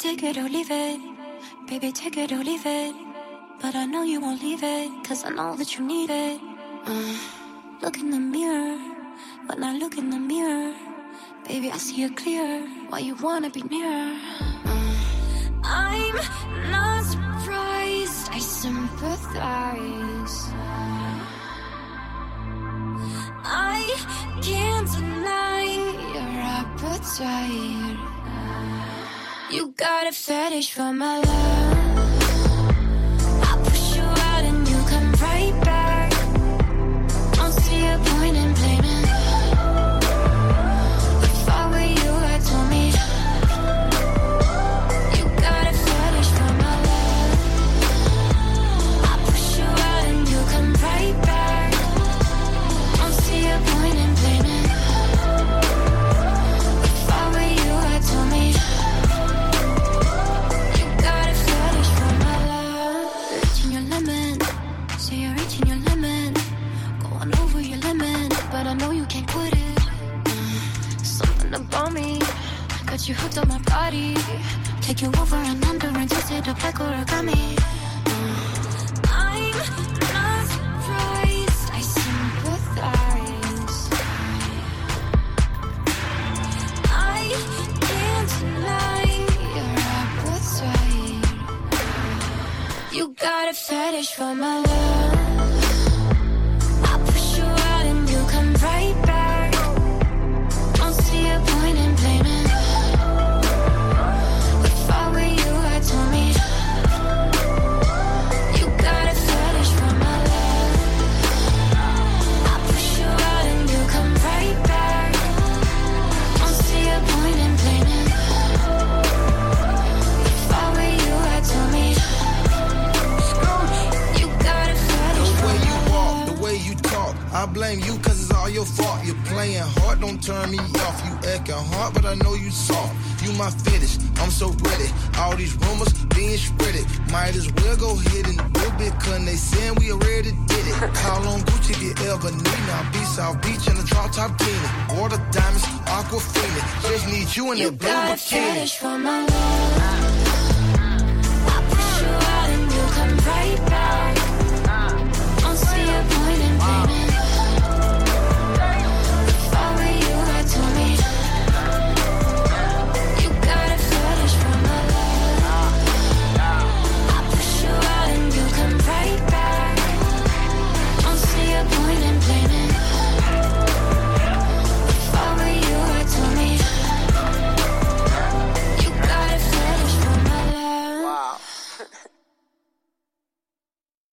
take it or leave it. Baby, take it or leave it. But I know you won't leave it, cause I know that you need it. Look in the mirror. When I look in the mirror, baby, I see it clear. Why you wanna be near? I'm not surprised, I sympathize. I can't deny your appetite. You got a fetish for my love. I push you out and you come right back. Don't see a point in blaming. If I were you, I'd tell me. You got a fetish for my love. I push you out and you come right back. Don't see a point in blaming. If I were you, I'd tell me. You got a fetish for my love. Reaching your limit, say you're reaching your limit. Going over your limit, but I know you can't quit it. Something about me got you hooked on my body. Take you over and under and twist it up like origami. I'm not surprised, I sympathize. I can't deny your appetite. You got a fetish for my love. I push you out and you come right back. Don't see a point in blaming. If I were you, I'd tell me. You got a fetish for my love. I push you out and you come right back. Don't see a point in blaming. If I were you, I'd tell me. You got a fetish for my love. The way you talk, I blame you cause it's all your fault. You're playing hard, don't turn me off. You acting hard, but I know you soft. You my fetish, I'm so ready. All these rumors being spreaded. Might as well go ahead and do it, cause they saying we already did it. Call on Gucci if you ever need. Now be South Beach in the drop top bikini. Water diamonds, aquafina. Just need you in You that blue got a bikini. fetish for my love. I push you out and you come right back.